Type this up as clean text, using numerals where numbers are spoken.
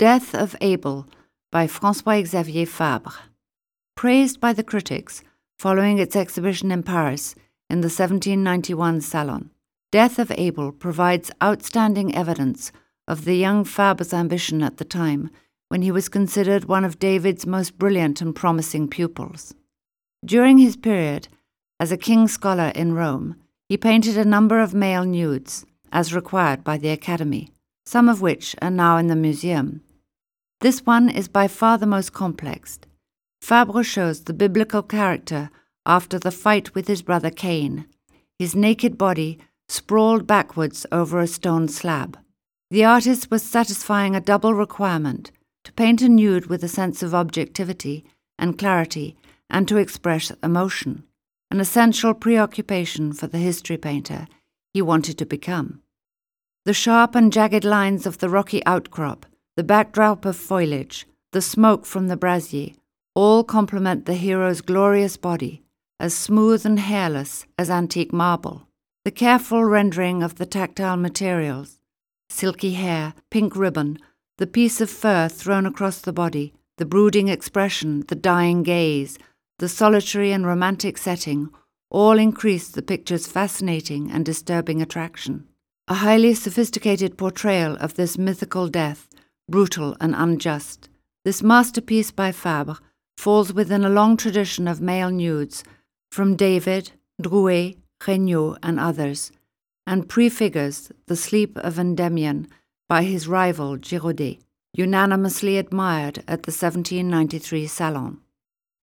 Death of Abel by François-Xavier Fabre. Praised by the critics following its exhibition in Paris in the 1791 Salon, Death of Abel provides outstanding evidence of the young Fabre's ambition at the time, when he was considered one of David's most brilliant and promising pupils. During his period as a king's scholar in Rome, he painted a number of male nudes, as required by the Academy, some of which are now in the museum. This one is by far the most complex. Fabre shows the biblical character after the fight with his brother Cain, his naked body sprawled backwards over a stone slab. The artist was satisfying a double requirement: to paint a nude with a sense of objectivity and clarity, and to express emotion, an essential preoccupation for the history painter he wanted to become. The sharp and jagged lines of the rocky outcrop, the backdrop of foliage, the smoke from the brazier, all complement the hero's glorious body, as smooth and hairless as antique marble. The careful rendering of the tactile materials, silky hair, pink ribbon, the piece of fur thrown across the body, the brooding expression, the dying gaze, the solitary and romantic setting, all increase the picture's fascinating and disturbing attraction. A highly sophisticated portrayal of this mythical death, brutal and unjust. This masterpiece by Fabre falls within a long tradition of male nudes from David, Drouet, Regnault, and others, and prefigures the sleep of Endymion by his rival Girodet, unanimously admired at the 1793 Salon.